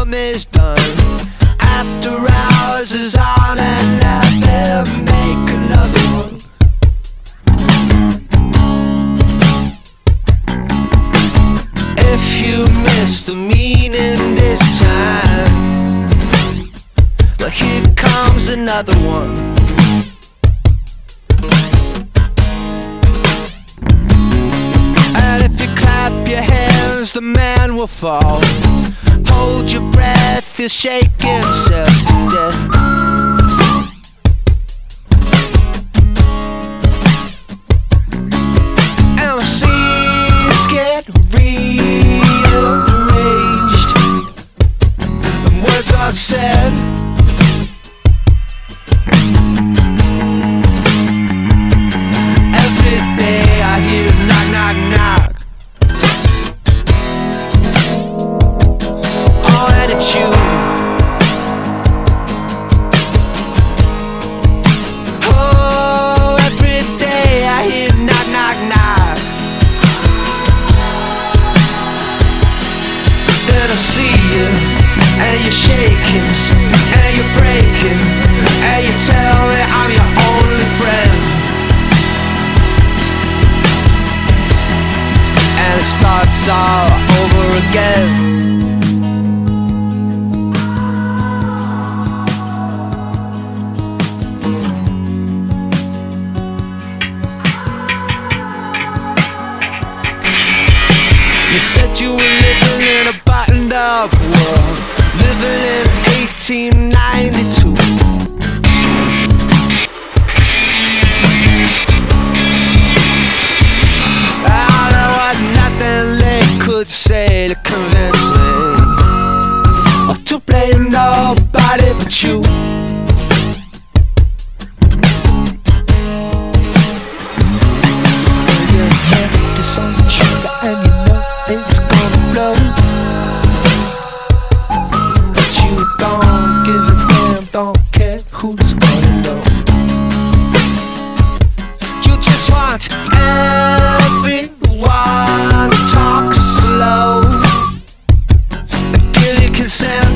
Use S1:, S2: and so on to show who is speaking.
S1: harm is done. After hours is on and never make another one. If you miss the meaning this time, well, here comes another one. And if you clap your hands, the man will fall. Hold your breath, he'll shake himself to death. And the scenes get rearranged, and words are said. Every day I hear knock, knock, knock. Oh, and it's you. Oh, every day I hear knock, knock, knock. Then I see you, and you're shaking, and you're breaking, and you tell me I'm your only friend. And it starts all over again. You said you were living in a buttoned up world, living in 1892. I know what nothing they could say to convince me, or to blame nobody but you. Your hand is on the trigger and you know it's gonna blow, but you don't give a damn, don't care who's gonna know. You just want everyone to talk slow and give you consent.